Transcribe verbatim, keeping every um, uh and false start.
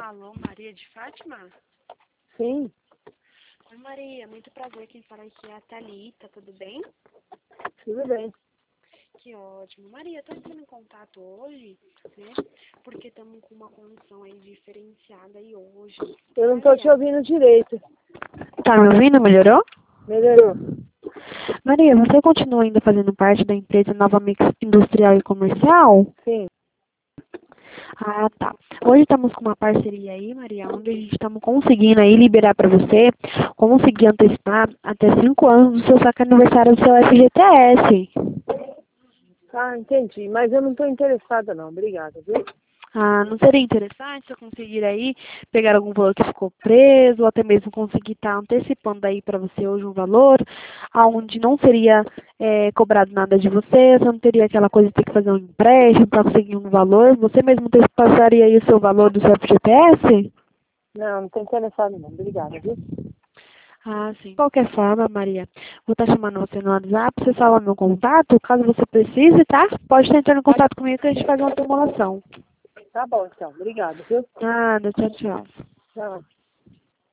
Alô, Maria de Fátima? Sim, Oi, Maria, muito prazer. Quem fala aqui é a Thalita, tudo bem? tudo bem. Que ótimo. Maria, tô entrando em contato hoje, né? Porque estamos com uma condição aí diferenciada aí hoje. Eu não tô te Maria, ouvindo direito. tá me ouvindo? Melhorou? Melhorou. Maria, você continua ainda fazendo parte da empresa Nova Mix Industrial e Comercial? Sim. Ah, tá. Hoje estamos com uma parceria aí, Maria, onde a gente estamos conseguindo aí liberar para você, conseguir antecipar até cinco anos do seu saque aniversário do seu F G T S. Ah, entendi. Mas eu não tô interessada não. Obrigada, viu? Ah, não seria interessante se eu conseguir aí pegar algum valor que ficou preso, ou até mesmo conseguir estar antecipando aí para você hoje um valor, aonde não seria eh, cobrado nada de você, você não teria aquela coisa de ter que fazer um empréstimo para conseguir um valor, você mesmo ter- passaria aí o seu valor do seu F G T S? Não, não tô interessada não. Obrigada, viu? Ah, sim. De qualquer forma, Maria, vou estar chamando você no WhatsApp, você salva meu contato, caso você precise, tá? Pode estar entrando em contato comigo que a gente faz uma simulação. Tá bom, então. Obrigada, viu? Nada, tchau, tchau. Tchau.